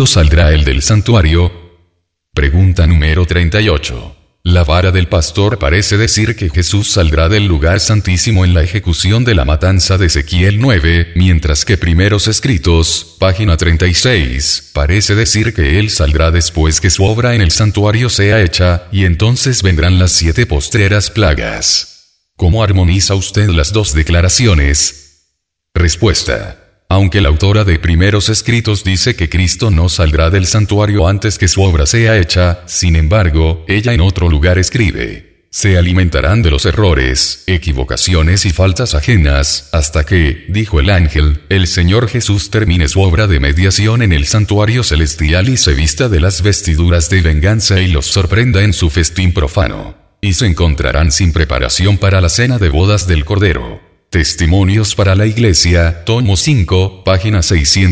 ¿Cuándo saldrá él del santuario? Pregunta número 38. La vara del pastor parece decir que Jesús saldrá del lugar santísimo en la ejecución de la matanza de Ezequiel 9, mientras que Primeros Escritos, página 36, parece decir que él saldrá después que su obra en el santuario sea hecha, y entonces vendrán las 7 postreras plagas. ¿Cómo armoniza usted las dos declaraciones? Respuesta. Aunque la autora de Primeros Escritos dice que Cristo no saldrá del santuario antes que su obra sea hecha, sin embargo, ella en otro lugar escribe: se alimentarán de los errores, equivocaciones y faltas ajenas, hasta que, dijo el ángel, el Señor Jesús termine su obra de mediación en el santuario celestial y se vista de las vestiduras de venganza y los sorprenda en su festín profano. Y se encontrarán sin preparación para la cena de bodas del Cordero. Testimonios para la Iglesia, tomo 5, página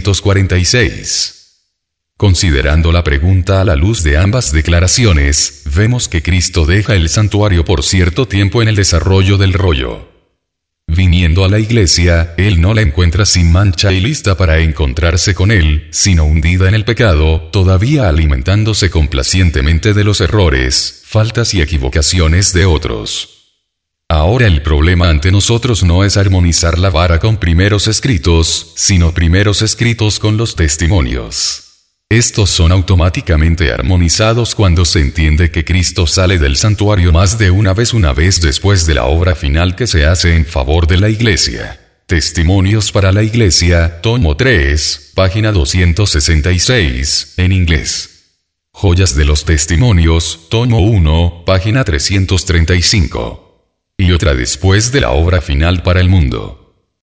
646. Considerando la pregunta a la luz de ambas declaraciones, vemos que Cristo deja el santuario por cierto tiempo en el desarrollo del rollo. Viniendo a la Iglesia, Él no la encuentra sin mancha y lista para encontrarse con Él, sino hundida en el pecado, todavía alimentándose complacientemente de los errores, faltas y equivocaciones de otros. Ahora el problema ante nosotros no es armonizar la vara con Primeros Escritos, sino Primeros Escritos con los testimonios. Estos son automáticamente armonizados cuando se entiende que Cristo sale del santuario más de una vez después de la obra final que se hace en favor de la Iglesia. Testimonios para la Iglesia, tomo 3, página 266, en inglés. Joyas de los Testimonios, tomo 1, página 335. Y otra después de la obra final para el mundo.